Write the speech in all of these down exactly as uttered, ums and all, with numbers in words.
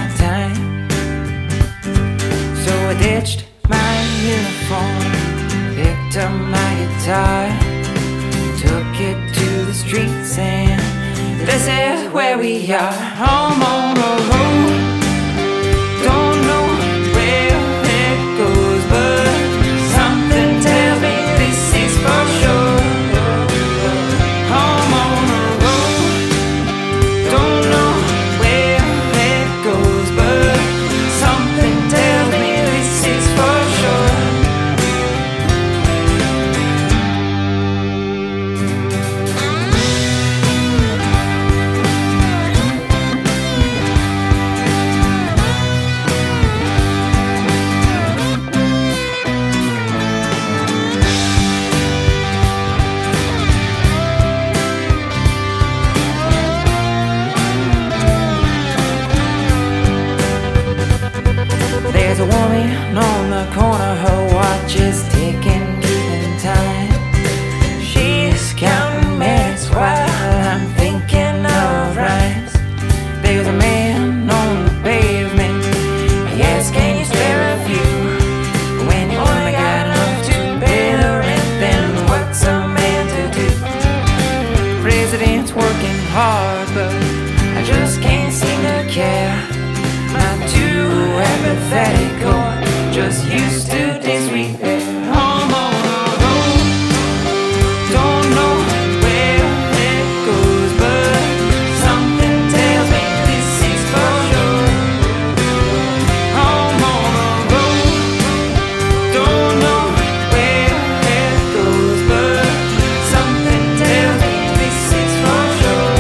time. So I ditched my uniform, picked up my guitar, took it to the streets, and this is where we are. Home on the road, don't know where it goes, but something tells me this is for sure. Home on the road, don't know where it goes, but something tells me this is for sure. There's a woman on the corner, her watch is ticking, keeping time. She's counting minutes while I'm thinking of rhymes. There's a man on the pavement, he asks, can you spare a few? But when you only got enough to pay the rent, then what's a man to do? The president's working hard, but I just can't seem to care. Not too apathetic or just used to disrepair. Home on the road, don't know where it goes, but something tells me this is for sure. Home on the road, don't know where it goes, but something tells me this is for sure.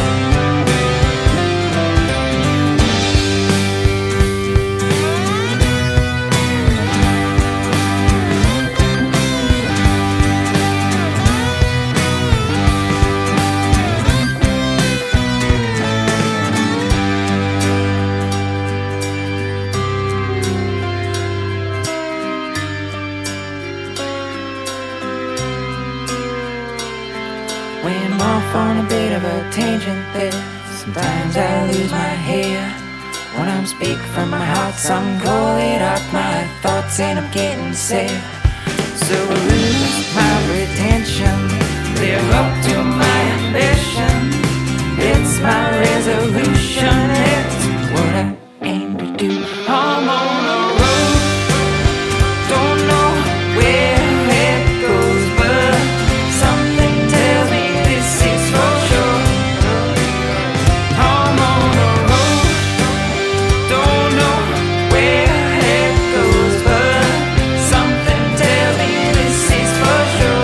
When I'm off on a bit of a tangent there, sometimes I lose my hair. When I'm speaking from my heart, I'm calling up my thoughts and I'm getting sad. So I lose my pretension, live up to my ambition. It's my resolution, it's what I aim to do. I'm on the road, don't know where it goes, but something tells me this is for sure. I'm on the road, don't know where it goes, but something tells me this is for sure.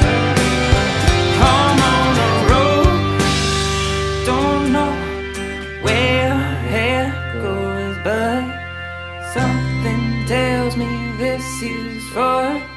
I'm on the road, don't know where it goes, but something tells me this is for